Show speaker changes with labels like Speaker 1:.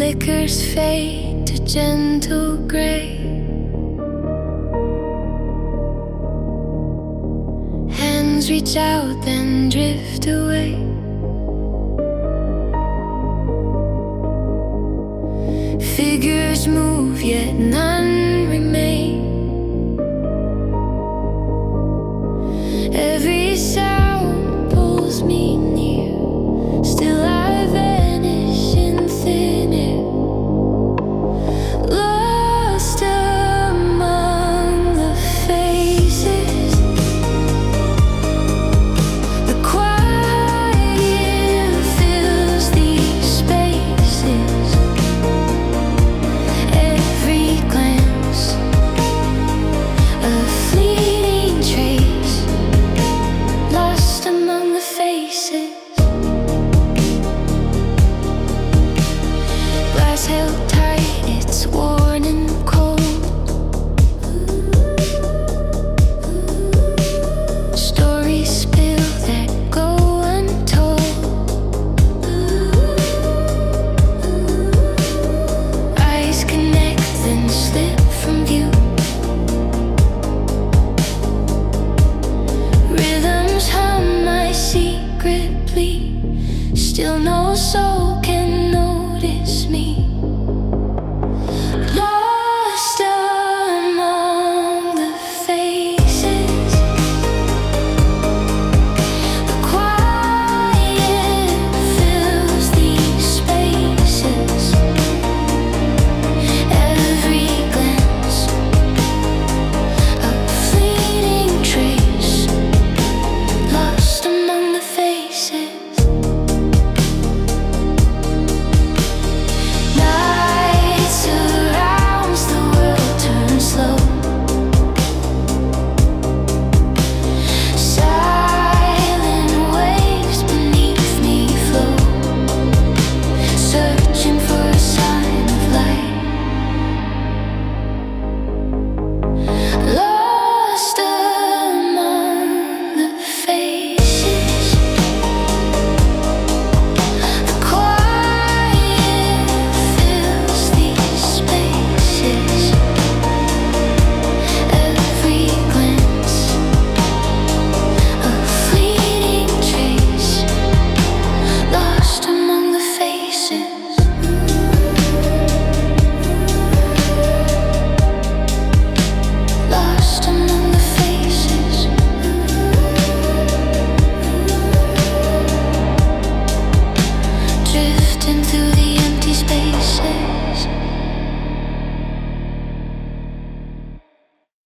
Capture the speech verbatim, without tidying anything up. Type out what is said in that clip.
Speaker 1: flickers fade to gentle gray. Hands reach out then drift away. Figures move yet none remain. Every sound pulls me near. Still I vanish in thin air, lost among the faces. The quiet fills these spaces. Every glance a fleeting trace, lost among the faces. Glass held tight, it's worn and cold. Stories spill that go untold. Eyes connect then slip from view. Rhythms hum my secret plea. Still no soul